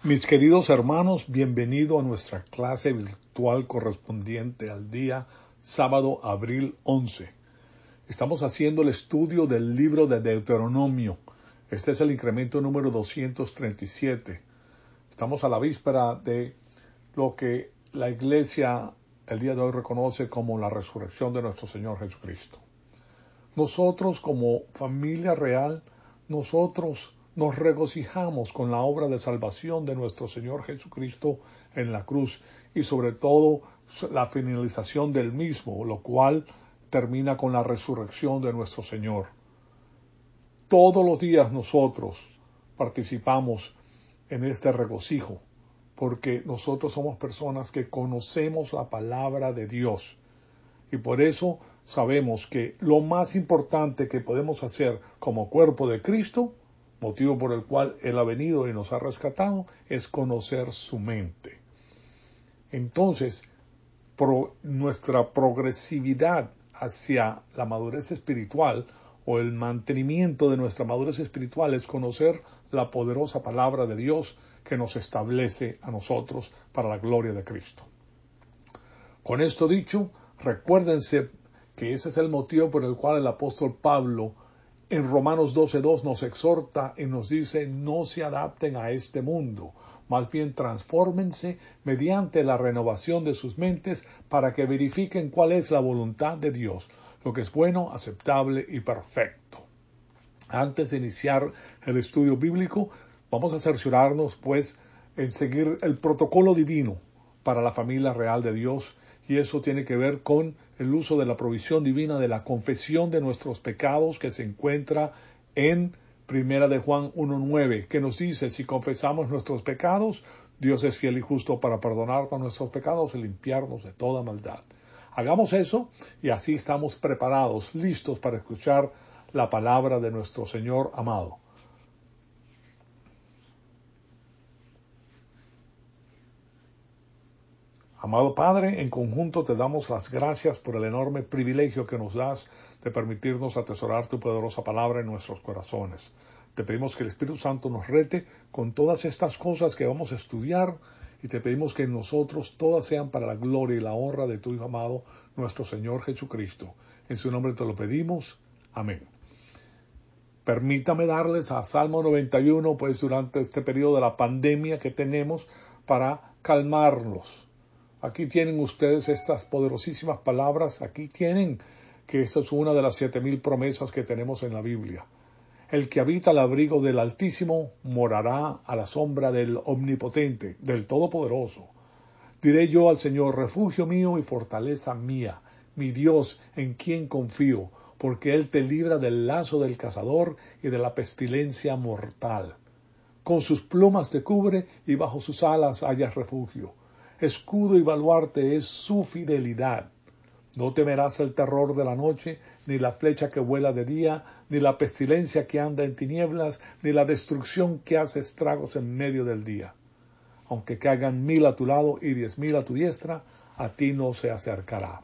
Mis queridos hermanos, bienvenido a nuestra clase virtual correspondiente al día sábado, abril 11. Estamos haciendo el estudio del libro de Deuteronomio. Este es el incremento número 237. Estamos a la víspera de lo que la Iglesia el día de hoy reconoce como la resurrección de nuestro Señor Jesucristo. Nosotros como familia real, nosotros nos regocijamos con la obra de salvación de nuestro Señor Jesucristo en la cruz y sobre todo la finalización del mismo, lo cual termina con la resurrección de nuestro Señor. Todos los días nosotros participamos en este regocijo porque nosotros somos personas que conocemos la palabra de Dios y por eso sabemos que lo más importante que podemos hacer como cuerpo de Cristo, motivo por el cual Él ha venido y nos ha rescatado, es conocer su mente. Entonces, nuestra progresividad hacia la madurez espiritual o el mantenimiento de nuestra madurez espiritual es conocer la poderosa palabra de Dios que nos establece a nosotros para la gloria de Cristo. Con esto dicho, recuérdense que ese es el motivo por el cual el apóstol Pablo en Romanos 12:2 nos exhorta y nos dice: no se adapten a este mundo, más bien transfórmense mediante la renovación de sus mentes para que verifiquen cuál es la voluntad de Dios, lo que es bueno, aceptable y perfecto. Antes de iniciar el estudio bíblico, vamos a cerciorarnos pues en seguir el protocolo divino para la familia real de Dios, y eso tiene que ver con el uso de la provisión divina de la confesión de nuestros pecados que se encuentra en Primera de Juan 1:9, que nos dice: si confesamos nuestros pecados, Dios es fiel y justo para perdonarnos nuestros pecados y limpiarnos de toda maldad. Hagamos eso y así estamos preparados, listos para escuchar la palabra de nuestro Señor amado. Amado Padre, en conjunto te damos las gracias por el enorme privilegio que nos das de permitirnos atesorar tu poderosa palabra en nuestros corazones. Te pedimos que el Espíritu Santo nos rete con todas estas cosas que vamos a estudiar y te pedimos que en nosotros todas sean para la gloria y la honra de tu Hijo amado, nuestro Señor Jesucristo. En su nombre te lo pedimos. Amén. Permítame darles a Salmo 91, pues durante este periodo de la pandemia que tenemos, para calmarlos. Aquí tienen ustedes estas poderosísimas palabras, aquí tienen que esta es una de las 7,000 promesas que tenemos en la Biblia. El que habita al abrigo del Altísimo morará a la sombra del Omnipotente, del Todopoderoso. Diré yo al Señor: refugio mío y fortaleza mía, mi Dios en quien confío, porque Él te libra del lazo del cazador y de la pestilencia mortal. Con sus plumas te cubre y bajo sus alas hallas refugio. Escudo y baluarte es su fidelidad. No temerás el terror de la noche, ni la flecha que vuela de día, ni la pestilencia que anda en tinieblas, ni la destrucción que hace estragos en medio del día. Aunque caigan 1,000 a tu lado y 10,000 a tu diestra, a ti no se acercará.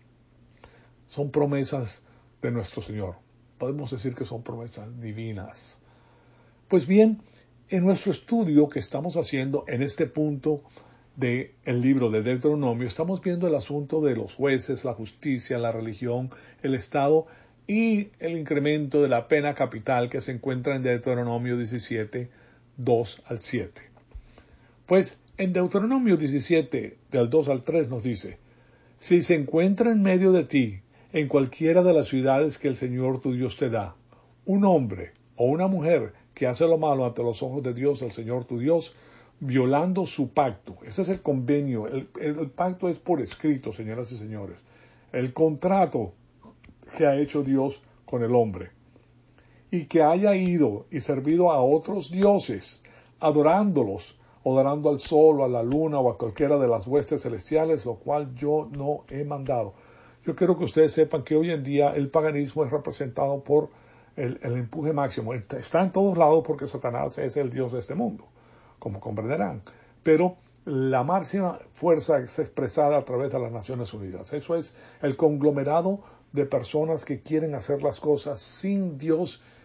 Son promesas de nuestro Señor. Podemos decir que son promesas divinas. Pues bien, en nuestro estudio que estamos haciendo en este punto del libro de Deuteronomio, estamos viendo el asunto de los jueces, la justicia, la religión, el Estado y el incremento de la pena capital que se encuentra en Deuteronomio 17, 2 al 7. Pues en Deuteronomio 17, del 2 al 3 nos dice: si se encuentra en medio de ti, en cualquiera de las ciudades que el Señor tu Dios te da, un hombre o una mujer que hace lo malo ante los ojos de Dios, el Señor tu Dios, violando su pacto. Ese es el convenio. El pacto es por escrito, señoras y señores. El contrato que ha hecho Dios con el hombre. Y que haya ido y servido a otros dioses, adorándolos, o adorando al sol, o a la luna, o a cualquiera de las huestes celestiales, lo cual yo no he mandado. Yo quiero que ustedes sepan que hoy en día el paganismo es representado por el empuje máximo. Está en todos lados porque Satanás es el Dios de este mundo, como comprenderán. Pero la máxima fuerza es expresada a través de las Naciones Unidas. Eso es el conglomerado de personas que quieren hacer las cosas sin Dios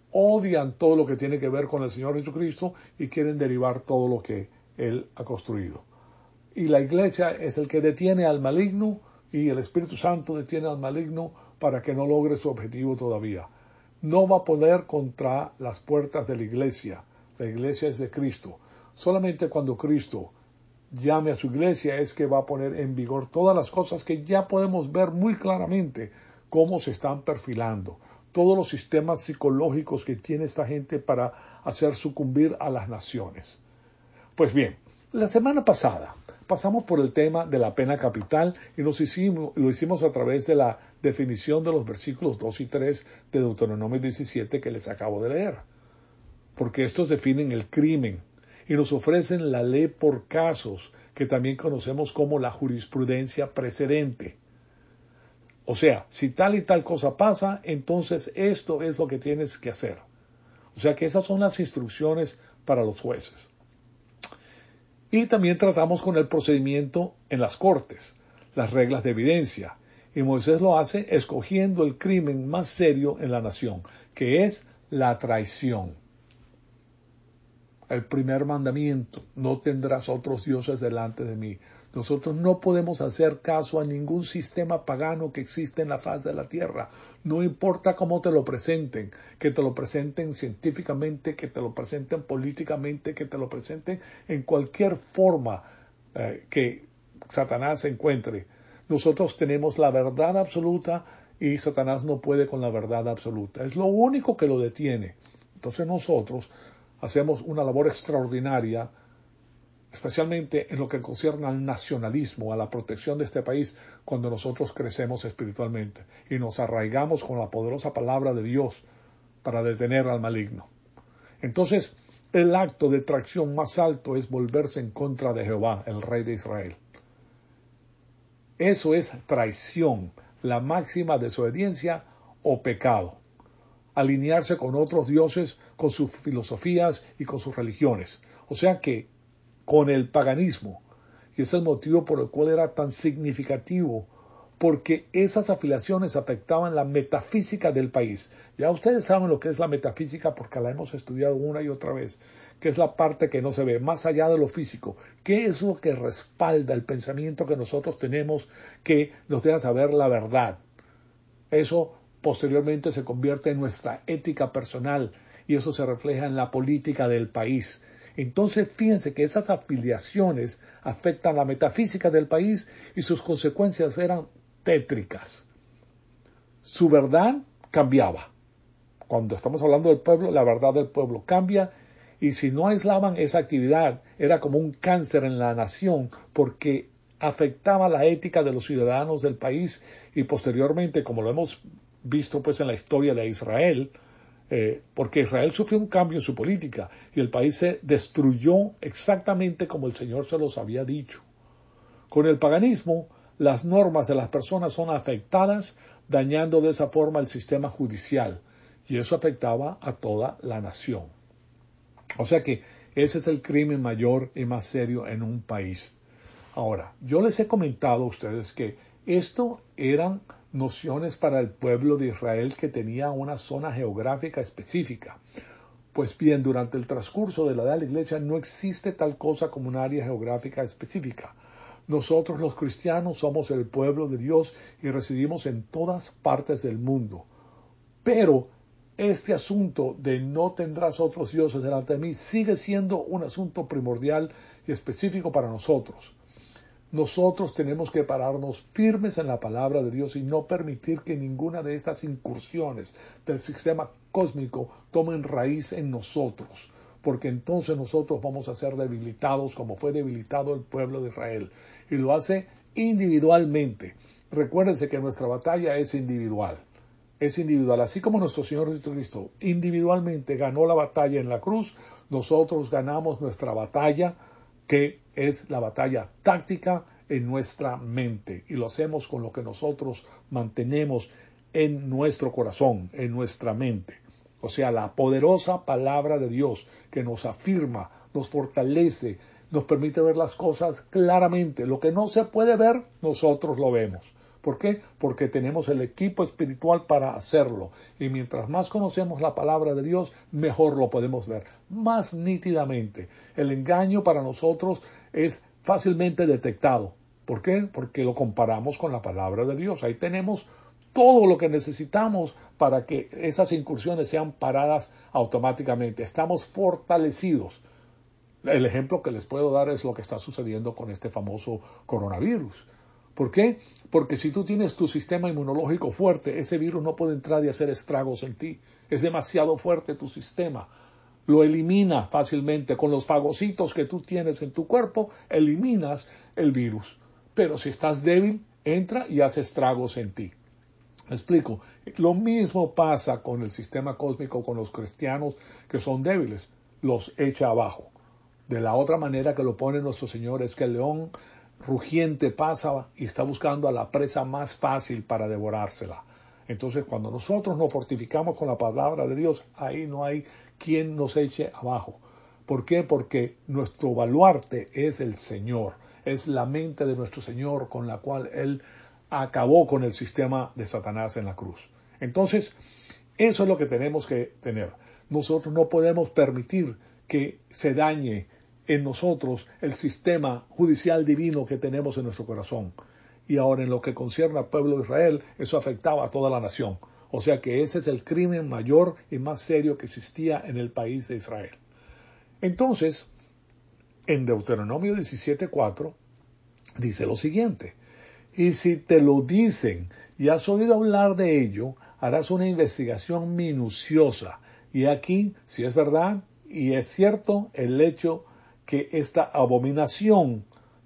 odian todo lo que tiene que ver con el Señor Jesucristo y quieren derivar todo lo que Él ha construido. Y la iglesia es el que detiene al maligno y el Espíritu Santo detiene al maligno para que no logre su objetivo todavía. No va a poder contra las puertas de la iglesia. La iglesia es de Cristo. Solamente cuando Cristo llame a su iglesia es que va a poner en vigor todas las cosas que ya podemos ver muy claramente cómo se están perfilando. Todos los sistemas psicológicos que tiene esta gente para hacer sucumbir a las naciones. Pues bien, la semana pasada pasamos por el tema de la pena capital y lo hicimos a través de la definición de los versículos 2 y 3 de Deuteronomio 17 que les acabo de leer. Porque estos definen el crimen y nos ofrecen la ley por casos, que también conocemos como la jurisprudencia precedente. O sea, si tal y tal cosa pasa, entonces esto es lo que tienes que hacer. O sea que esas son las instrucciones para los jueces. Y también tratamos con el procedimiento en las cortes, las reglas de evidencia. Y Moisés lo hace escogiendo el crimen más serio en la nación, que es la traición. El primer mandamiento, no tendrás otros dioses delante de mí. Nosotros no podemos hacer caso a ningún sistema pagano que existe en la faz de la tierra. No importa cómo te lo presenten, que te lo presenten científicamente, que te lo presenten políticamente, que te lo presenten en cualquier forma que Satanás encuentre. Nosotros tenemos la verdad absoluta y Satanás no puede con la verdad absoluta. Es lo único que lo detiene. Entonces nosotros hacemos una labor extraordinaria, especialmente en lo que concierne al nacionalismo, a la protección de este país, cuando nosotros crecemos espiritualmente y nos arraigamos con la poderosa palabra de Dios para detener al maligno. Entonces, el acto de traición más alto es volverse en contra de Jehová, el Rey de Israel. Eso es traición, la máxima desobediencia o pecado. Alinearse con otros dioses, con sus filosofías y con sus religiones. O sea que con el paganismo. Y ese es el motivo por el cual era tan significativo, porque esas afiliaciones afectaban la metafísica del país. Ya ustedes saben lo que es la metafísica porque la hemos estudiado una y otra vez, que es la parte que no se ve, más allá de lo físico. ¿Qué es lo que respalda el pensamiento que nosotros tenemos que nos deja saber la verdad? Eso posteriormente se convierte en nuestra ética personal y eso se refleja en la política del país. Entonces, fíjense que esas afiliaciones afectan la metafísica del país y sus consecuencias eran tétricas. Su verdad cambiaba. Cuando estamos hablando del pueblo, la verdad del pueblo cambia y si no aislaban esa actividad, era como un cáncer en la nación porque afectaba la ética de los ciudadanos del país y posteriormente, como lo hemos visto pues en la historia de Israel, porque Israel sufrió un cambio en su política y el país se destruyó exactamente como el Señor se los había dicho. Con el paganismo, las normas de las personas son afectadas, dañando de esa forma el sistema judicial, y eso afectaba a toda la nación. O sea que ese es el crimen mayor y más serio en un país. Ahora, yo les he comentado a ustedes que esto eran nociones para el pueblo de Israel que tenía una zona geográfica específica. Pues bien, durante el transcurso de la edad de la Iglesia no existe tal cosa como un área geográfica específica. Nosotros los cristianos somos el pueblo de Dios y residimos en todas partes del mundo. Pero este asunto de no tendrás otros dioses delante de mí sigue siendo un asunto primordial y específico para nosotros. Nosotros tenemos que pararnos firmes en la palabra de Dios y no permitir que ninguna de estas incursiones del sistema cósmico tomen raíz en nosotros, porque entonces nosotros vamos a ser debilitados como fue debilitado el pueblo de Israel. Y lo hace individualmente. Recuérdense que nuestra batalla es individual. Es individual. Así como nuestro Señor Jesucristo individualmente ganó la batalla en la cruz, nosotros ganamos nuestra batalla, que es la batalla táctica en nuestra mente. Y lo hacemos con lo que nosotros mantenemos en nuestro corazón, en nuestra mente. O sea, la poderosa palabra de Dios que nos afirma, nos fortalece, nos permite ver las cosas claramente. Lo que no se puede ver, nosotros lo vemos, ¿Por qué? Porque tenemos el equipo espiritual para hacerlo. Y mientras más conocemos la palabra de Dios, mejor lo podemos ver, más nítidamente. El engaño para nosotros es fácilmente detectado. ¿Por qué? Porque lo comparamos con la palabra de Dios. Ahí tenemos todo lo que necesitamos para que esas incursiones sean paradas automáticamente. Estamos fortalecidos. El ejemplo que les puedo dar es lo que está sucediendo con este famoso coronavirus. ¿Por qué? Porque si tú tienes tu sistema inmunológico fuerte, ese virus no puede entrar y hacer estragos en ti. Es demasiado fuerte tu sistema. Lo elimina fácilmente. Con los fagocitos que tú tienes en tu cuerpo, eliminas el virus. Pero si estás débil, entra y hace estragos en ti. ¿Me explico? Lo mismo pasa con el sistema cósmico, con los cristianos que son débiles. Los echa abajo. De la otra manera que lo pone nuestro Señor es que el león rugiente pasa y está buscando a la presa más fácil para devorársela. Entonces, cuando nosotros nos fortificamos con la palabra de Dios, ahí no hay quien nos eche abajo. ¿Por qué? Porque nuestro baluarte es el Señor, es la mente de nuestro Señor con la cual Él acabó con el sistema de Satanás en la cruz. Entonces, eso es lo que tenemos que tener. Nosotros no podemos permitir que se dañe en nosotros el sistema judicial divino que tenemos en nuestro corazón. Y ahora en lo que concierne al pueblo de Israel, eso afectaba a toda la nación. O sea que ese es el crimen mayor y más serio que existía en el país de Israel. Entonces, en Deuteronomio 17:4 dice lo siguiente: y si te lo dicen y has oído hablar de ello, harás una investigación minuciosa. Y aquí, si es verdad y es cierto el hecho que esta abominación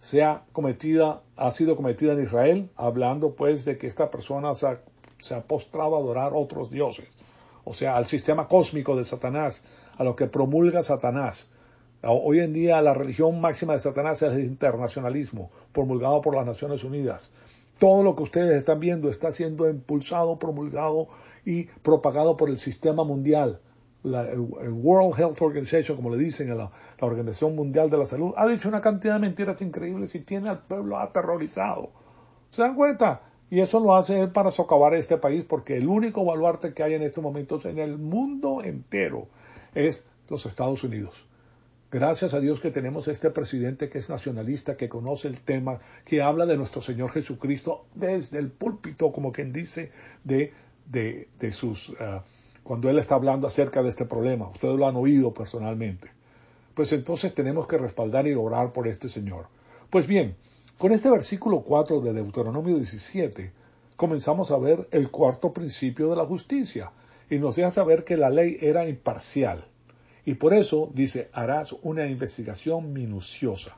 ha sido cometida en Israel, hablando pues de que esta persona se ha postrado a adorar a otros dioses, o sea, al sistema cósmico de Satanás, a lo que promulga Satanás. Hoy en día la religión máxima de Satanás es el internacionalismo, promulgado por las Naciones Unidas. Todo lo que ustedes están viendo está siendo impulsado, promulgado y propagado por el sistema mundial. El World Health Organization, como le dicen, la Organización Mundial de la Salud, ha dicho una cantidad de mentiras increíbles y tiene al pueblo aterrorizado. ¿Se dan cuenta? Y eso lo hace él para socavar este país, porque el único baluarte que hay en estos momentos en el mundo entero es los Estados Unidos. Gracias a Dios que tenemos este presidente que es nacionalista, que conoce el tema, que habla de nuestro Señor Jesucristo desde el púlpito, como quien dice, cuando Él está hablando acerca de este problema. Ustedes lo han oído personalmente. Pues entonces tenemos que respaldar y orar por este Señor. Pues bien, con este versículo 4 de Deuteronomio 17, comenzamos a ver el cuarto principio de la justicia, y nos deja saber que la ley era imparcial. Y por eso dice, harás una investigación minuciosa.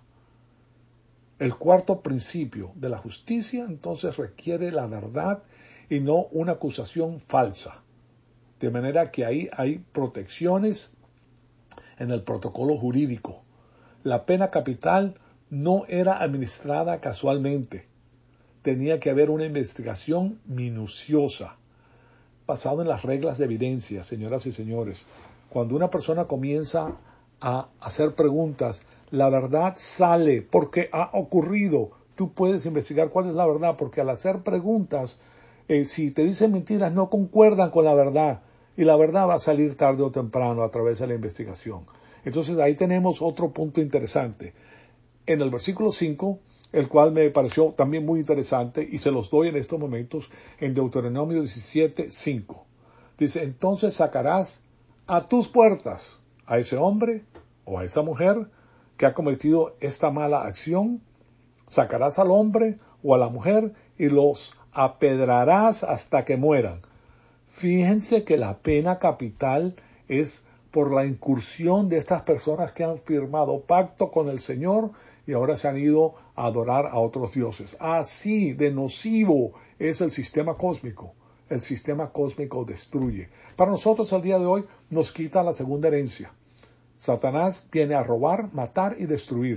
El cuarto principio de la justicia entonces requiere la verdad y no una acusación falsa. De manera que ahí hay protecciones en el protocolo jurídico. La pena capital no era administrada casualmente. Tenía que haber una investigación minuciosa, basada en las reglas de evidencia, señoras y señores. Cuando una persona comienza a hacer preguntas, la verdad sale porque ha ocurrido. Tú puedes investigar cuál es la verdad, porque al hacer preguntas, si te dicen mentiras, no concuerdan con la verdad. Y la verdad va a salir tarde o temprano a través de la investigación. Entonces ahí tenemos otro punto interesante. En el versículo 5, el cual me pareció también muy interesante, y se los doy en estos momentos, en Deuteronomio 17:5. Dice, entonces sacarás a tus puertas a ese hombre o a esa mujer que ha cometido esta mala acción, sacarás al hombre o a la mujer y los apedrarás hasta que mueran. Fíjense que la pena capital es por la incursión de estas personas que han firmado pacto con el Señor y ahora se han ido a adorar a otros dioses. Así de nocivo es el sistema cósmico. El sistema cósmico destruye. Para nosotros al día de hoy nos quita la segunda herencia. Satanás viene a robar, matar y destruir.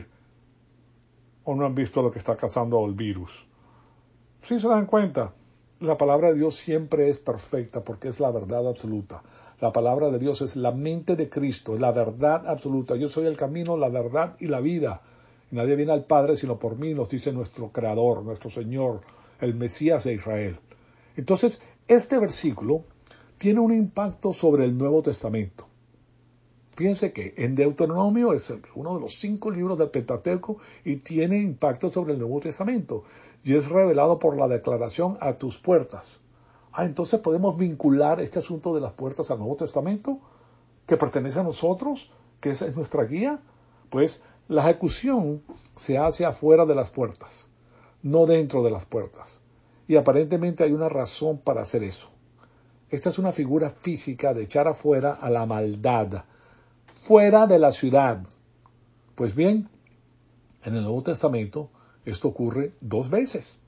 ¿O no han visto lo que está causando el virus? Si se dan cuenta, la palabra de Dios siempre es perfecta porque es la verdad absoluta. La palabra de Dios es la mente de Cristo, es la verdad absoluta. Yo soy el camino, la verdad y la vida. Nadie viene al Padre sino por mí, nos dice nuestro Creador, nuestro Señor, el Mesías de Israel. Entonces, este versículo tiene un impacto sobre el Nuevo Testamento. Fíjense que en Deuteronomio es uno de los 5 libros del Pentateuco y tiene impacto sobre el Nuevo Testamento. Y es revelado por la declaración a tus puertas. Entonces podemos vincular este asunto de las puertas al Nuevo Testamento, que pertenece a nosotros, que esa es nuestra guía. Pues la ejecución se hace afuera de las puertas, no dentro de las puertas. Y aparentemente hay una razón para hacer eso. Esta es una figura física de echar afuera a la maldad, fuera de la ciudad. Pues bien, en el Nuevo Testamento esto ocurre 2 veces.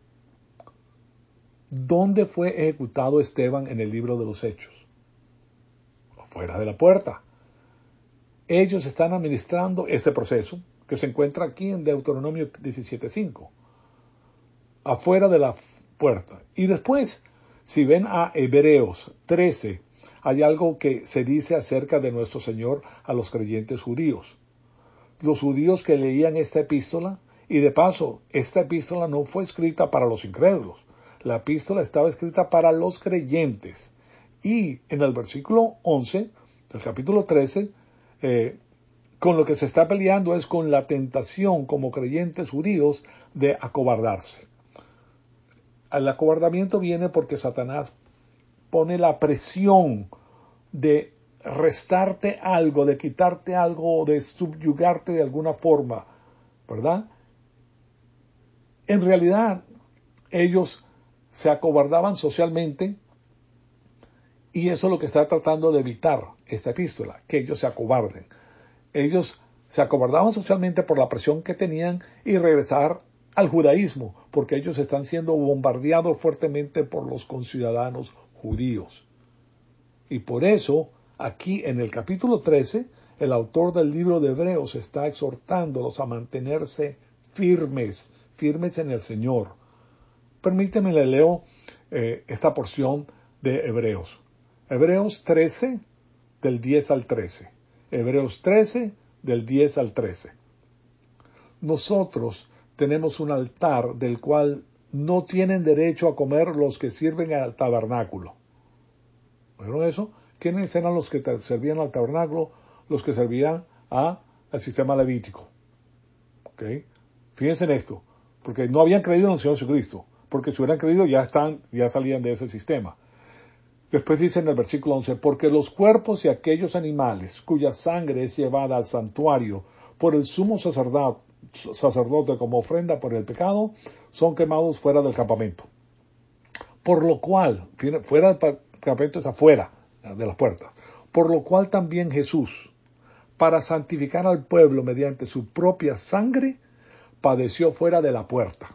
¿Dónde fue ejecutado Esteban en el libro de los Hechos? Afuera de la puerta. Ellos están administrando ese proceso que se encuentra aquí en Deuteronomio 17:5. Afuera de la puerta. Y después, si ven a Hebreos 13, hay algo que se dice acerca de nuestro Señor a los creyentes judíos. Los judíos que leían esta epístola, y de paso, esta epístola no fue escrita para los incrédulos. La epístola estaba escrita para los creyentes. Y en el versículo 11 del capítulo 13, con lo que se está peleando es con la tentación como creyentes judíos de acobardarse. El acobardamiento viene porque Satanás pone la presión de restarte algo, de quitarte algo, de subyugarte de alguna forma, ¿verdad? En realidad, ellos se acobardaban socialmente y eso es lo que está tratando de evitar esta epístola, que ellos se acobarden. Ellos se acobardaban socialmente por la presión que tenían y regresar al judaísmo, porque ellos están siendo bombardeados fuertemente por los conciudadanos judíos. Y por eso, aquí en el capítulo 13, el autor del libro de Hebreos está exhortándolos a mantenerse firmes en el Señor. Permíteme le leo esta porción de Hebreos. Hebreos 13, del 10 al 13. Hebreos 13, del 10 al 13. Nosotros tenemos un altar del cual no tienen derecho a comer los que sirven al tabernáculo. ¿Vieron eso? ¿Quiénes eran los que servían al tabernáculo? Los que servían al sistema levítico. ¿Okay? Fíjense en esto, porque no habían creído en el Señor Jesucristo, porque si hubieran creído ya salían de ese sistema. Después dice en el versículo 11, porque los cuerpos de aquellos animales cuya sangre es llevada al santuario por el sumo sacerdote como ofrenda por el pecado, son quemados fuera del campamento. Por lo cual, fuera del campamento es afuera de las puertas, por lo cual también Jesús, para santificar al pueblo mediante su propia sangre, padeció fuera de la puerta.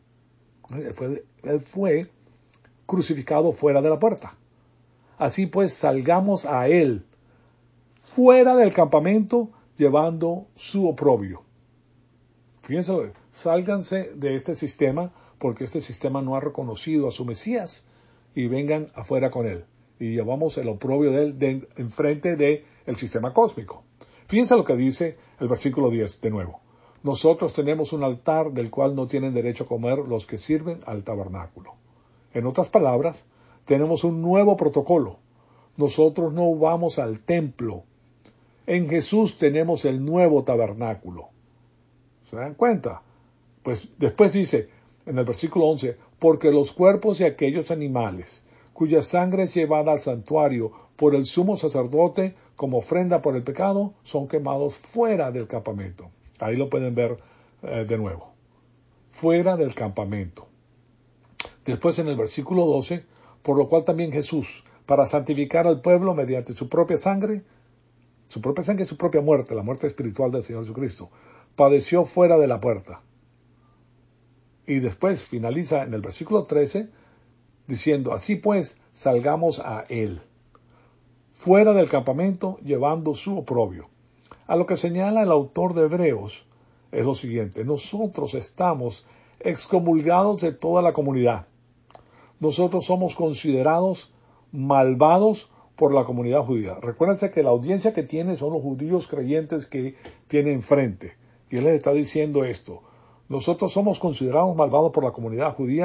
Él fue crucificado fuera de la puerta. Así pues, salgamos a él, fuera del campamento, llevando su oprobio. Fíjense, sálganse de este sistema, porque este sistema no ha reconocido a su Mesías, y vengan afuera con él. Y llevamos el oprobio de él enfrente del sistema cósmico. Fíjense lo que dice el versículo 10 de nuevo. Nosotros tenemos un altar del cual no tienen derecho a comer los que sirven al tabernáculo. En otras palabras, tenemos un nuevo protocolo. Nosotros no vamos al templo. En Jesús tenemos el nuevo tabernáculo. ¿Se dan cuenta? Pues después dice, en el versículo 11, porque los cuerpos de aquellos animales, cuya sangre es llevada al santuario por el sumo sacerdote como ofrenda por el pecado, son quemados fuera del campamento. Ahí lo pueden ver de nuevo. Fuera del campamento. Después en el versículo 12, por lo cual también Jesús, para santificar al pueblo mediante su propia sangre y su propia muerte, la muerte espiritual del Señor Jesucristo, padeció fuera de la puerta. Y después finaliza en el versículo 13 diciendo, así pues, salgamos a él, fuera del campamento, llevando su oprobio. A lo que señala el autor de Hebreos es lo siguiente, nosotros estamos excomulgados de toda la comunidad. Nosotros somos considerados malvados por la comunidad judía. Recuérdense que la audiencia que tiene son los judíos creyentes que tiene enfrente. Y él les está diciendo esto. Nosotros somos considerados malvados por la comunidad judía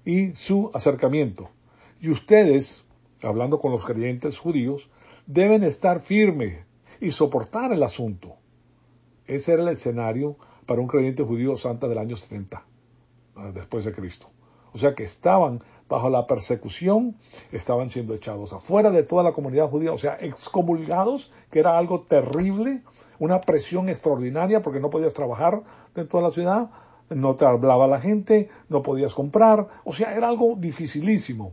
y su acercamiento. Y ustedes, hablando con los creyentes judíos, deben estar firmes y soportar el asunto. Ese era el escenario para un creyente judío santa del año 70, después de Cristo. O sea que estaban bajo la persecución, estaban siendo echados afuera de toda la comunidad judía, o sea, excomulgados, que era algo terrible, una presión extraordinaria porque no podías trabajar dentro de la ciudad, no te hablaba la gente, no podías comprar, o sea, era algo dificilísimo.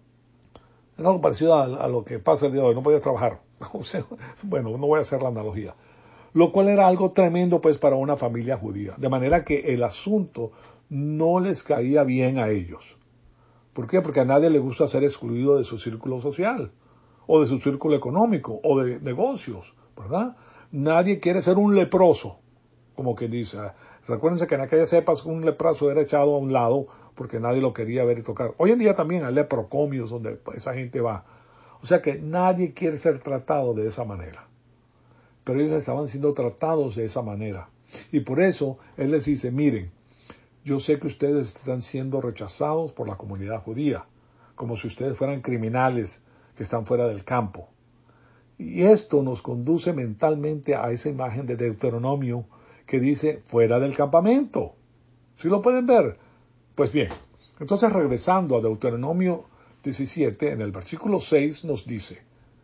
Es algo parecido a lo que pasa el día de hoy, no podías trabajar. O sea, bueno, no voy a hacer la analogía. Lo cual era algo tremendo pues para una familia judía. De manera que el asunto no les caía bien a ellos. ¿Por qué? Porque a nadie le gusta ser excluido de su círculo social, o de su círculo económico, o de negocios, ¿verdad? Nadie quiere ser un leproso, como quien dice. Recuérdense que en aquellas épocas un leproso era echado a un lado porque nadie lo quería ver y tocar. Hoy en día también hay leprocomios donde esa gente va. O sea que nadie quiere ser tratado de esa manera. Pero ellos estaban siendo tratados de esa manera. Y por eso Él les dice, miren, yo sé que ustedes están siendo rechazados por la comunidad judía, como si ustedes fueran criminales que están fuera del campo. Y esto nos conduce mentalmente a esa imagen de Deuteronomio que dice fuera del campamento. ¿Sí lo pueden ver? Pues bien, entonces regresando a Deuteronomio 17, en el versículo 6 nos dice,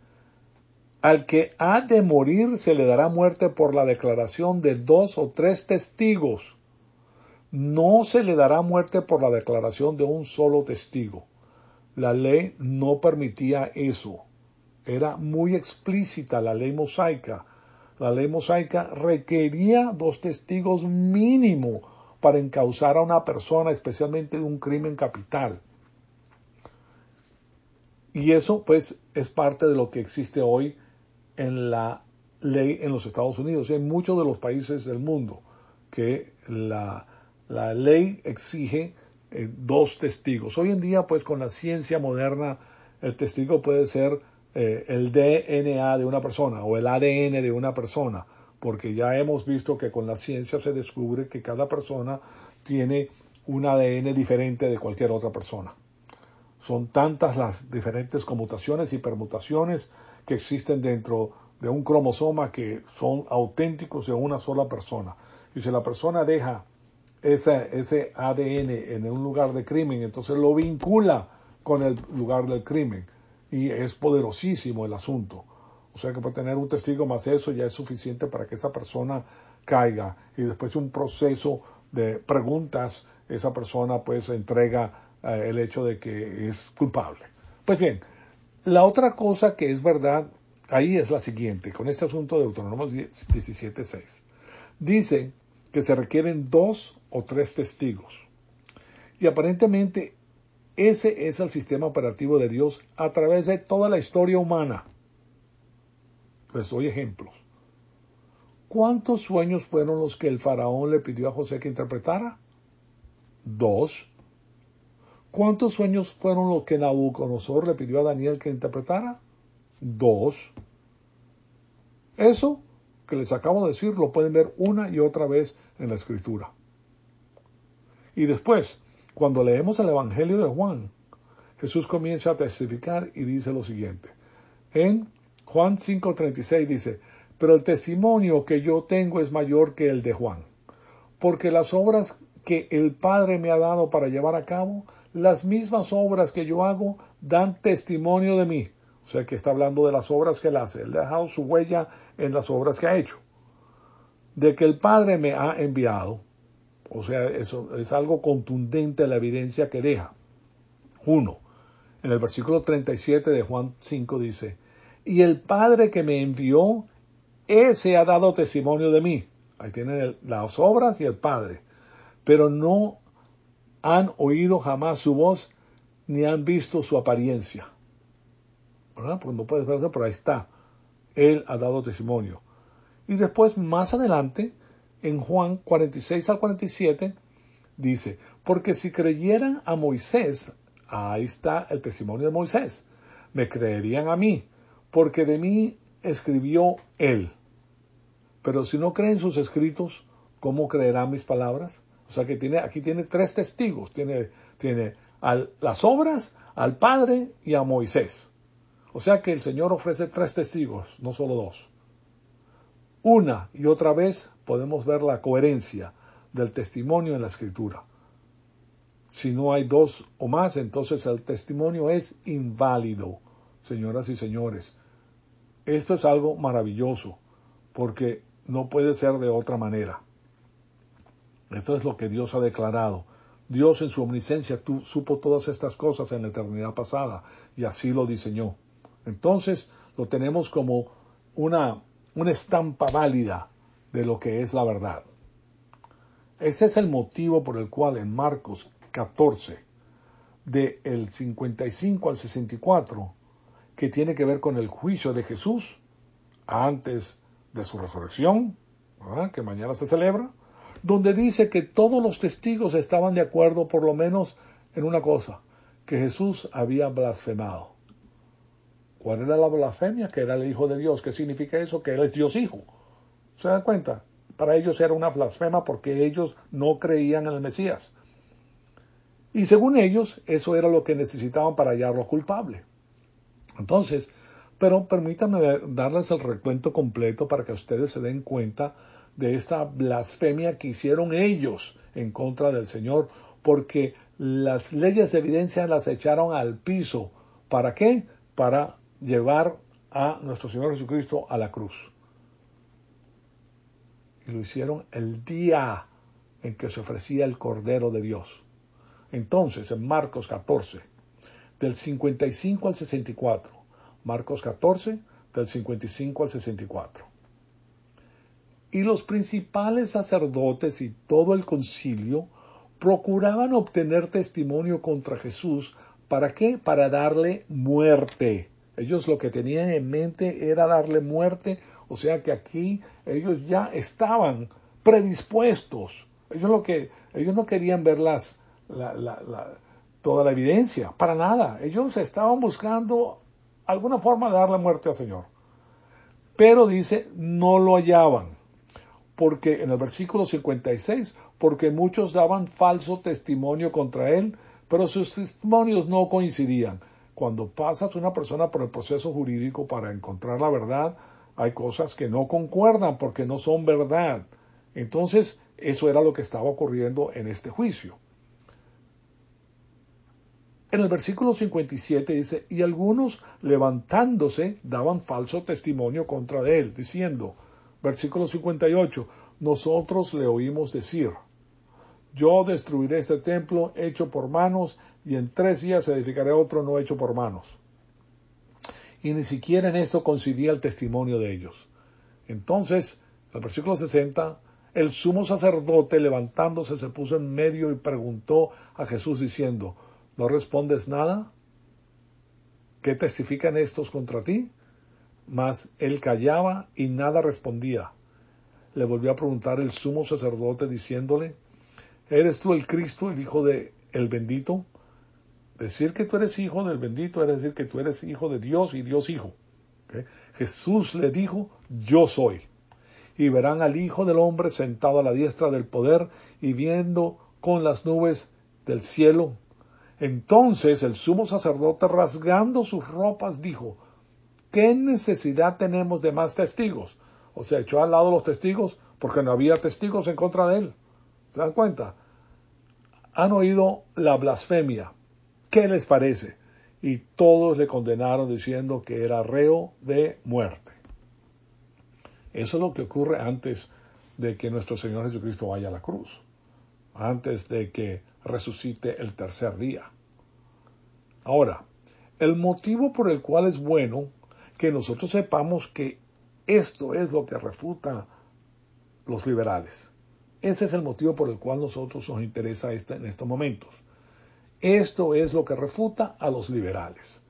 al que ha de morir se le dará muerte por la declaración de 2 o 3 testigos. No se le dará muerte por la declaración de un solo testigo. La ley no permitía eso. Era muy explícita la ley mosaica. La ley mosaica requería 2 testigos mínimo para encausar a una persona, especialmente de un crimen capital. Y eso, pues, es parte de lo que existe hoy en la ley en los Estados Unidos y en muchos de los países del mundo, que la ley exige 2 testigos. Hoy en día, pues, con la ciencia moderna, el testigo puede ser el DNA de una persona o el ADN de una persona, porque ya hemos visto que con la ciencia se descubre que cada persona tiene un ADN diferente de cualquier otra persona. Son tantas las diferentes conmutaciones y permutaciones que existen dentro de un cromosoma que son auténticos de una sola persona. Y si la persona deja ese ADN en un lugar de crimen, entonces lo vincula con el lugar del crimen. Y es poderosísimo el asunto. O sea que para tener un testigo más eso ya es suficiente para que esa persona caiga. Y después de un proceso de preguntas, esa persona pues entrega el hecho de que es culpable. Pues bien, la otra cosa que es verdad ahí es la siguiente, con este asunto de Deuteronomio 17:6. Dice que se requieren 2 o 3 testigos. Y aparentemente ese es el sistema operativo de Dios a través de toda la historia humana. Les doy ejemplos. ¿Cuántos sueños fueron los que el faraón le pidió a José que interpretara? 2. ¿Cuántos sueños fueron los que Nabucodonosor le pidió a Daniel que interpretara? 2. Eso que les acabo de decir lo pueden ver una y otra vez en la Escritura. Y después, cuando leemos el Evangelio de Juan, Jesús comienza a testificar y dice lo siguiente. En Juan 5:36 dice, pero el testimonio que yo tengo es mayor que el de Juan, porque las obras que el Padre me ha dado para llevar a cabo, las mismas obras que yo hago, dan testimonio de mí. O sea que está hablando de las obras que él hace. Él ha dejado su huella en las obras que ha hecho. De que el Padre me ha enviado. O sea, eso es algo contundente la evidencia que deja. 1. En el versículo 37 de Juan 5 dice, y el Padre que me envió, ese ha dado testimonio de mí. Ahí tienen las obras y el Padre. Pero no han oído jamás su voz, ni han visto su apariencia. ¿Verdad? Pues no puedes verlo, pero ahí está. Él ha dado testimonio. Y después, más adelante, en Juan 46 al 47, dice, porque si creyeran a Moisés, ahí está el testimonio de Moisés, me creerían a mí, porque de mí escribió él. Pero si no creen sus escritos, ¿cómo creerán mis palabras? O sea que aquí tiene 3 testigos. Tiene las obras, al Padre y a Moisés. O sea que el Señor ofrece 3 testigos, no solo 2. Una y otra vez podemos ver la coherencia del testimonio en la Escritura. Si no hay 2 o más, entonces el testimonio es inválido, señoras y señores. Esto es algo maravilloso, porque no puede ser de otra manera. Esto es lo que Dios ha declarado. Dios en su omnisciencia supo todas estas cosas en la eternidad pasada y así lo diseñó. Entonces lo tenemos como una estampa válida de lo que es la verdad. Ese es el motivo por el cual en Marcos 14, del 55 al 64, que tiene que ver con el juicio de Jesús antes de su resurrección, ¿verdad?, que mañana se celebra, donde dice que todos los testigos estaban de acuerdo por lo menos en una cosa, que Jesús había blasfemado. ¿Cuál era la blasfemia? Que era el Hijo de Dios. ¿Qué significa eso? Que Él es Dios Hijo. ¿Se dan cuenta? Para ellos era una blasfema porque ellos no creían en el Mesías. Y según ellos, eso era lo que necesitaban para hallarlo culpable. Entonces, pero permítanme darles el recuento completo para que ustedes se den cuenta de esta blasfemia que hicieron ellos en contra del Señor, porque las leyes de evidencia las echaron al piso. ¿Para qué? Para llevar a nuestro Señor Jesucristo a la cruz. Y lo hicieron el día en que se ofrecía el Cordero de Dios. Entonces, en Marcos 14, del 55 al 64, Marcos 14, del 55 al 64. Y los principales sacerdotes y todo el concilio procuraban obtener testimonio contra Jesús. ¿Para qué? Para darle muerte. Ellos lo que tenían en mente era darle muerte, o sea que aquí ellos ya estaban predispuestos. Ellos no querían ver toda la evidencia, para nada. Ellos estaban buscando alguna forma de darle muerte al Señor. Pero dice, no lo hallaban. Porque en el versículo 56, porque muchos daban falso testimonio contra él, pero sus testimonios no coincidían. Cuando pasas una persona por el proceso jurídico para encontrar la verdad, hay cosas que no concuerdan porque no son verdad. Entonces, eso era lo que estaba ocurriendo en este juicio. En el versículo 57 dice, y algunos levantándose daban falso testimonio contra él, diciendo, versículo 58, nosotros le oímos decir, yo destruiré este templo hecho por manos y en 3 días edificaré otro no hecho por manos. Y ni siquiera en esto coincidía el testimonio de ellos. Entonces, el versículo 60, el sumo sacerdote levantándose se puso en medio y preguntó a Jesús diciendo, ¿no respondes nada? ¿Qué testifican estos contra ti? Mas él callaba y nada respondía. Le volvió a preguntar el sumo sacerdote diciéndole, ¿eres tú el Cristo, el Hijo del bendito? Decir que tú eres hijo del bendito es decir que tú eres hijo de Dios y Dios hijo. ¿Okay? Jesús le dijo, yo soy. Y verán al Hijo del Hombre sentado a la diestra del poder y viendo con las nubes del cielo. Entonces el sumo sacerdote, rasgando sus ropas, dijo, ¿qué necesidad tenemos de más testigos? O sea, echó al lado los testigos porque no había testigos en contra de él. ¿Se dan cuenta? Han oído la blasfemia. ¿Qué les parece? Y todos le condenaron diciendo que era reo de muerte. Eso es lo que ocurre antes de que nuestro Señor Jesucristo vaya a la cruz. Antes de que resucite el tercer día. Ahora, el motivo por el cual es bueno que nosotros sepamos que esto es lo que refuta los liberales. Ese es el motivo por el cual nosotros nos interesa en estos momentos. Esto es lo que refuta a los liberales.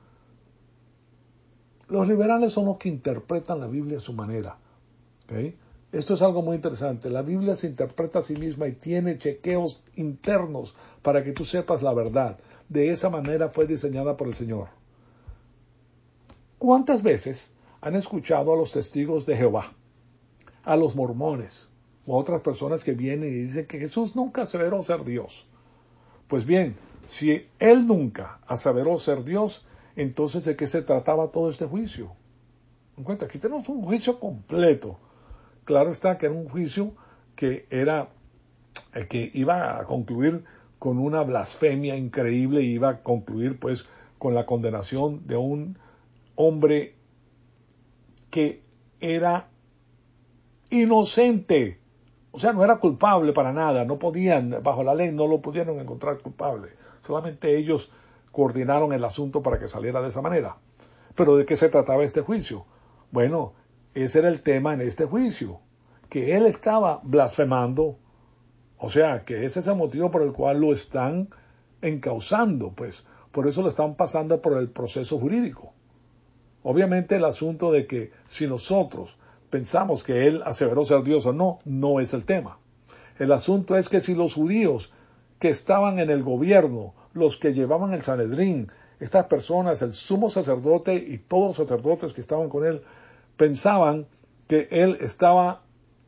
Los liberales son los que interpretan la Biblia a su manera. ¿Okay? Esto es algo muy interesante. La Biblia se interpreta a sí misma y tiene chequeos internos para que tú sepas la verdad. De esa manera fue diseñada por el Señor. ¿Cuántas veces han escuchado a los testigos de Jehová, a los mormones o a otras personas que vienen y dicen que Jesús nunca aseveró ser Dios? Pues bien, Si él nunca aseveró ser Dios, entonces ¿de qué se trataba todo este juicio? En cuenta, aquí tenemos un juicio completo. Claro está que era un juicio que iba a concluir con una blasfemia increíble y iba a concluir pues con la condenación de un hombre que era inocente. O sea, no era culpable para nada, no podían, bajo la ley no lo pudieron encontrar culpable. Solamente ellos coordinaron el asunto para que saliera de esa manera. Pero ¿de qué se trataba este juicio? Bueno, ese era el tema en este juicio, que él estaba blasfemando, o sea, que ese es el motivo por el cual lo están encausando, pues, por eso lo están pasando por el proceso jurídico. Obviamente el asunto de que si nosotros pensamos que él aseveró ser Dios o no, no es el tema. El asunto es que si los judíos que estaban en el gobierno, los que llevaban el Sanedrín, estas personas, el sumo sacerdote y todos los sacerdotes que estaban con él, pensaban que él estaba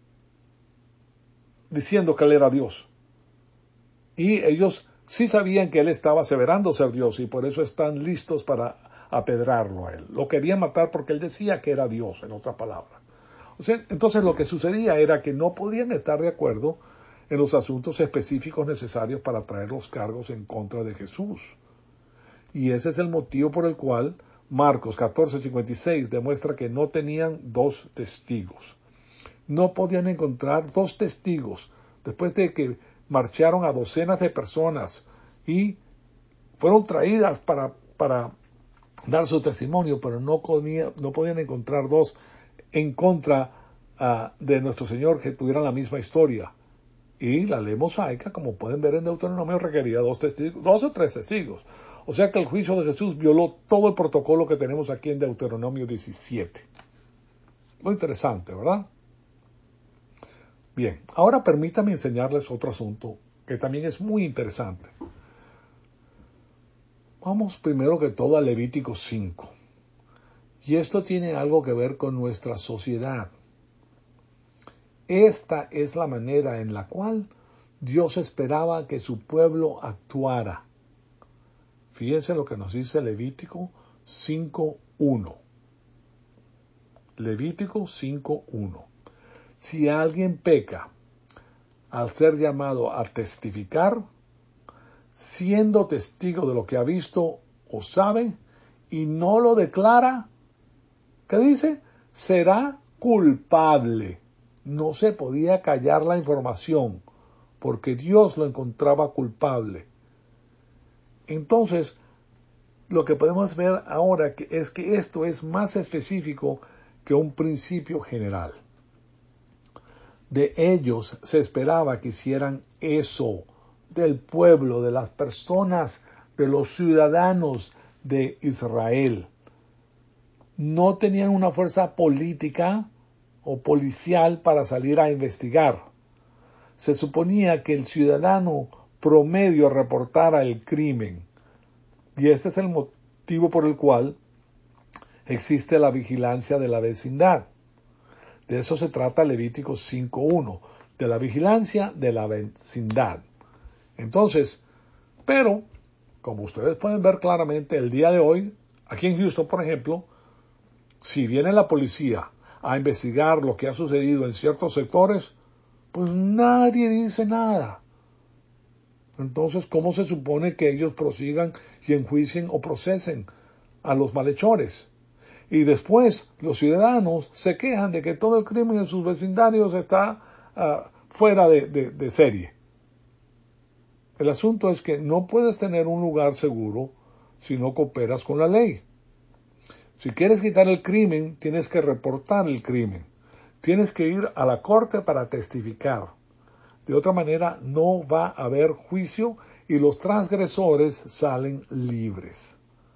diciendo que él era Dios. Y ellos sí sabían que él estaba aseverando ser Dios y por eso están listos para apedrarlo a él. Lo querían matar porque él decía que era Dios, en otras palabras. O sea, entonces lo que sucedía era que no podían estar de acuerdo en los asuntos específicos necesarios para traer los cargos en contra de Jesús. Y ese es el motivo por el cual Marcos 14:56 demuestra que no tenían dos testigos. No podían encontrar dos testigos después de que marcharon a docenas de personas y fueron traídas para dar su testimonio, pero no podían encontrar dos en contra de nuestro Señor que tuvieran la misma historia. Y la ley mosaica, como pueden ver en Deuteronomio, requería dos o tres testigos. O sea que el juicio de Jesús violó todo el protocolo que tenemos aquí en Deuteronomio 17. Muy interesante, ¿verdad? Bien, ahora permítame enseñarles otro asunto que también es muy interesante. Vamos primero que todo a Levítico 5. Y esto tiene algo que ver con nuestra sociedad. Esta es la manera en la cual Dios esperaba que su pueblo actuara. Fíjense lo que nos dice Levítico 5:1. Levítico 5:1. Si alguien peca al ser llamado a testificar, siendo testigo de lo que ha visto o sabe, y no lo declara, ¿qué dice? Será culpable. No se podía callar la información, porque Dios lo encontraba culpable. Entonces, lo que podemos ver ahora es que esto es más específico que un principio general. De ellos se esperaba que hicieran eso, del pueblo, de las personas, de los ciudadanos de Israel. No tenían una fuerza política o policial para salir a investigar. Se suponía que el ciudadano promedio reportara el crimen. Y ese es el motivo por el cual existe la vigilancia de la vecindad. De eso se trata Levítico 5:1, de la vigilancia de la vecindad. Entonces, pero, como ustedes pueden ver claramente, el día de hoy, aquí en Houston, por ejemplo, si viene la policía a investigar lo que ha sucedido en ciertos sectores, pues nadie dice nada. Entonces, ¿cómo se supone que ellos prosigan y enjuicien o procesen a los malhechores? Y después los ciudadanos se quejan de que todo el crimen en sus vecindarios está fuera de serie. El asunto es que no puedes tener un lugar seguro si no cooperas con la ley. Si quieres quitar el crimen, tienes que reportar el crimen. Tienes que ir a la corte para testificar. De otra manera, no va a haber juicio y los transgresores salen libres.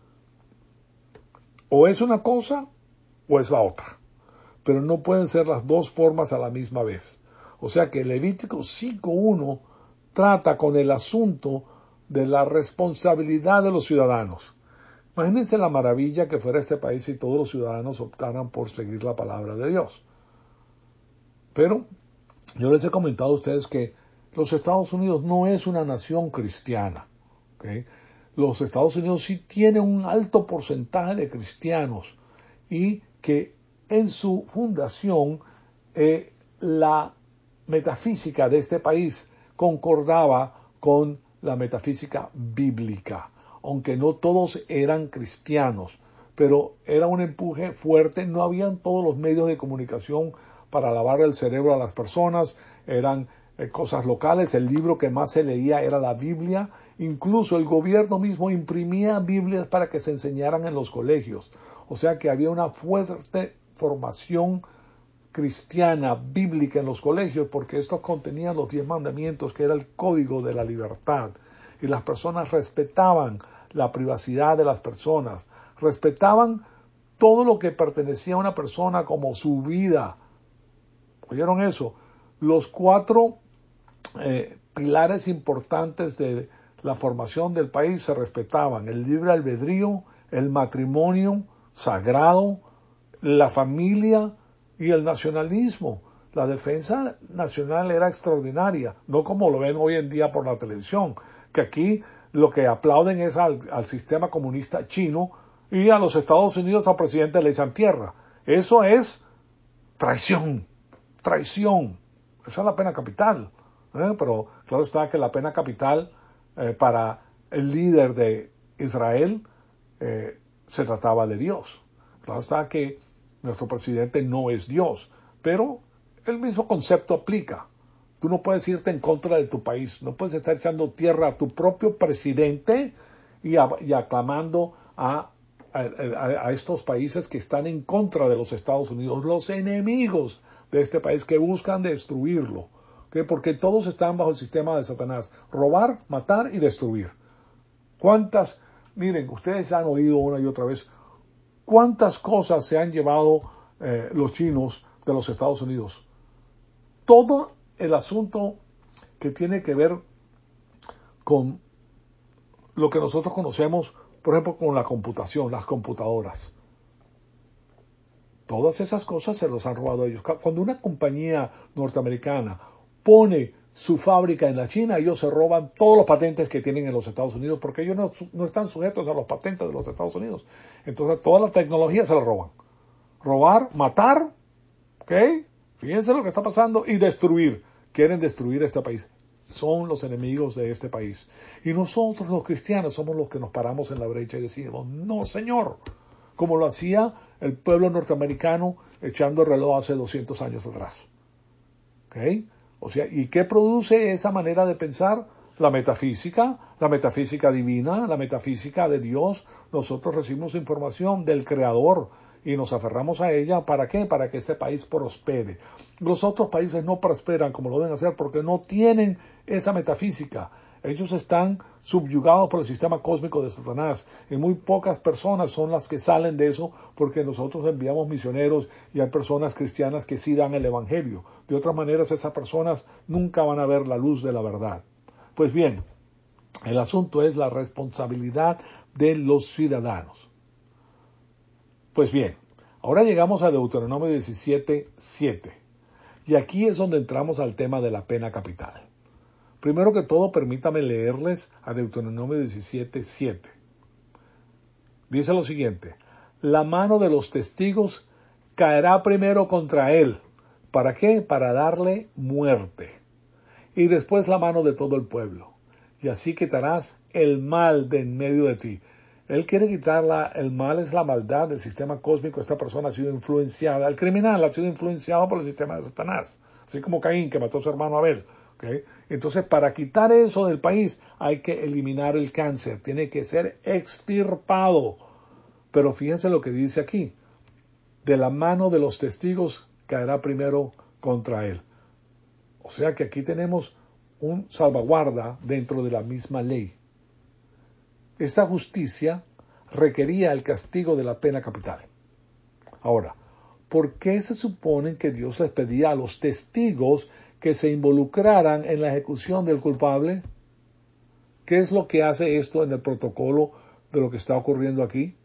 O es una cosa o es la otra. Pero no pueden ser las dos formas a la misma vez. O sea que Levítico 5:1 trata con el asunto de la responsabilidad de los ciudadanos. Imagínense la maravilla que fuera este país si todos los ciudadanos optaran por seguir la palabra de Dios. Pero yo les he comentado a ustedes que los Estados Unidos no es una nación cristiana, ¿ok? ¿okay? Los Estados Unidos sí tienen un alto porcentaje de cristianos y que en su fundación la metafísica de este país concordaba con la metafísica bíblica, aunque no todos eran cristianos, pero era un empuje fuerte. No habían todos los medios de comunicación para lavar el cerebro a las personas, eran cosas locales. El libro que más se leía era la Biblia. Incluso el gobierno mismo imprimía Biblias para que se enseñaran en los colegios. O sea que había una fuerte formación cristiana, bíblica en los colegios, porque estos contenían los 10 mandamientos, que era el código de la libertad. Y las personas respetaban la privacidad de las personas, respetaban todo lo que pertenecía a una persona como su vida. ¿Oyeron eso? Los 4 pilares importantes de la formación del país se respetaban: el libre albedrío, el matrimonio sagrado, la familia y el nacionalismo. La defensa nacional era extraordinaria, no como lo ven hoy en día por la televisión, que aquí lo que aplauden es al sistema comunista chino, y a los Estados Unidos al presidente le echan tierra. Eso es traición, traición. Esa es la pena capital. Pero claro está que la pena capital para el líder de Israel se trataba de Dios. Claro está que nuestro presidente no es Dios, pero el mismo concepto aplica. Tú no puedes irte en contra de tu país, no puedes estar echando tierra a tu propio presidente y aclamando a estos países que están en contra de los Estados Unidos, los enemigos de este país que buscan destruirlo. ¿Okay? Porque todos están bajo el sistema de Satanás: robar, matar y destruir. Miren, ustedes han oído una y otra vez cuántas cosas se han llevado los chinos de los Estados Unidos. Todo el asunto que tiene que ver con lo que nosotros conocemos, por ejemplo, con la computación, las computadoras. Todas esas cosas se los han robado ellos. Cuando una compañía norteamericana pone su fábrica en la China, ellos se roban todos los patentes que tienen en los Estados Unidos, porque ellos no están sujetos a los patentes de los Estados Unidos. Entonces, toda la tecnología se la roban. Robar, matar, ¿ok? Fíjense lo que está pasando, y destruir. Quieren destruir este país. Son los enemigos de este país. Y nosotros, los cristianos, somos los que nos paramos en la brecha y decimos: no, Señor, como lo hacía el pueblo norteamericano echando el reloj hace 200 años atrás. ¿Ok? O sea, ¿y qué produce esa manera de pensar? La metafísica divina, la metafísica de Dios. Nosotros recibimos información del Creador y nos aferramos a ella. ¿Para qué? Para que este país prospere. Los otros países no prosperan como lo deben hacer porque no tienen esa metafísica. Ellos están subyugados por el sistema cósmico de Satanás, y muy pocas personas son las que salen de eso, porque nosotros enviamos misioneros y hay personas cristianas que sí dan el evangelio. De otras maneras, esas personas nunca van a ver la luz de la verdad. Pues bien, el asunto es la responsabilidad de los ciudadanos. Pues bien, ahora llegamos a Deuteronomio 17:7, y aquí es donde entramos al tema de la pena capital. Primero que todo, permítame leerles a Deuteronomio 17:7. Dice lo siguiente: la mano de los testigos caerá primero contra él. ¿Para qué? Para darle muerte. Y después la mano de todo el pueblo. Y así quitarás el mal de en medio de ti. Él quiere quitar el mal, es la maldad del sistema cósmico. Esta persona ha sido influenciada, el criminal ha sido influenciado por el sistema de Satanás. Así como Caín, que mató a su hermano Abel. ¿Okay? Entonces, para quitar eso del país hay que eliminar el cáncer, tiene que ser extirpado. Pero fíjense lo que dice aquí: de la mano de los testigos caerá primero contra él. O sea que aquí tenemos un salvaguarda dentro de la misma ley. Esta justicia requería el castigo de la pena capital. Ahora, ¿por qué se supone que Dios les pedía a los testigos que se involucraran en la ejecución del culpable? ¿Qué es lo que hace esto en el protocolo de lo que está ocurriendo aquí?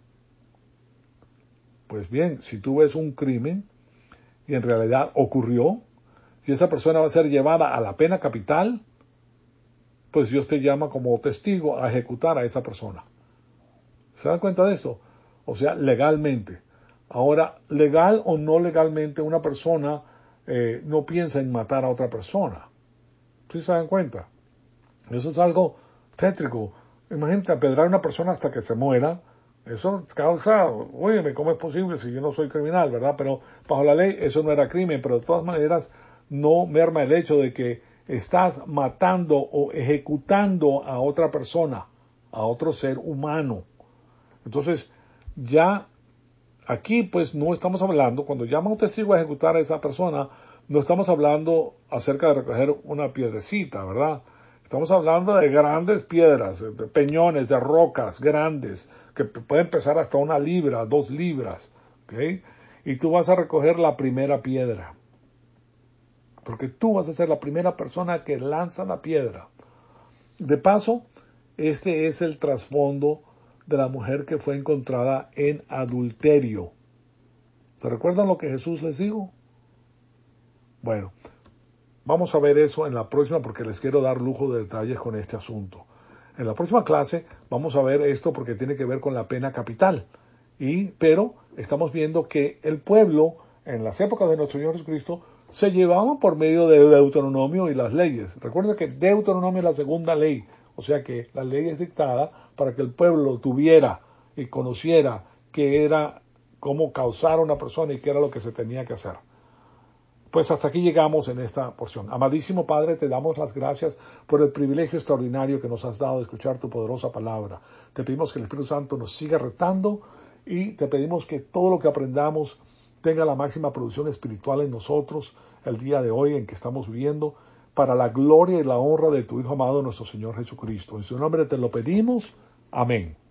Pues bien, si tú ves un crimen y en realidad ocurrió, y esa persona va a ser llevada a la pena capital, pues Dios te llama como testigo a ejecutar a esa persona. ¿Se dan cuenta de eso? O sea, legalmente. Ahora, legal o no legalmente, una persona no piensa en matar a otra persona. ¿Sí se dan cuenta? Eso es algo tétrico. Imagínate apedrear a una persona hasta que se muera. Eso causa, oye, ¿cómo es posible si yo no soy criminal, verdad? Pero bajo la ley eso no era crimen, pero de todas maneras no merma el hecho de que estás matando o ejecutando a otra persona, a otro ser humano. Entonces, ya aquí pues no estamos hablando, cuando llama a un testigo a ejecutar a esa persona, no estamos hablando acerca de recoger una piedrecita, ¿verdad? Estamos hablando de grandes piedras, de peñones, de rocas grandes, que pueden pesar hasta 1 libra, 2 libras, ¿ok? Y tú vas a recoger la primera piedra, porque tú vas a ser la primera persona que lanza la piedra. De paso, este es el trasfondo de la mujer que fue encontrada en adulterio. ¿Se recuerdan lo que Jesús les dijo? Bueno, vamos a ver eso en la próxima porque les quiero dar lujo de detalles con este asunto. En la próxima clase vamos a ver esto porque tiene que ver con la pena capital. Pero estamos viendo que el pueblo, en las épocas de nuestro Señor Jesucristo, se llevaban por medio de Deuteronomio y las leyes. Recuerden que Deuteronomio es la segunda ley, o sea que la ley es dictada para que el pueblo tuviera y conociera qué era, cómo causar a una persona y qué era lo que se tenía que hacer. Pues hasta aquí llegamos en esta porción. Amadísimo Padre, te damos las gracias por el privilegio extraordinario que nos has dado de escuchar tu poderosa palabra. Te pedimos que el Espíritu Santo nos siga retando y te pedimos que todo lo que aprendamos tenga la máxima producción espiritual en nosotros el día de hoy en que estamos viviendo para la gloria y la honra de tu Hijo amado, nuestro Señor Jesucristo. En su nombre te lo pedimos. Amén.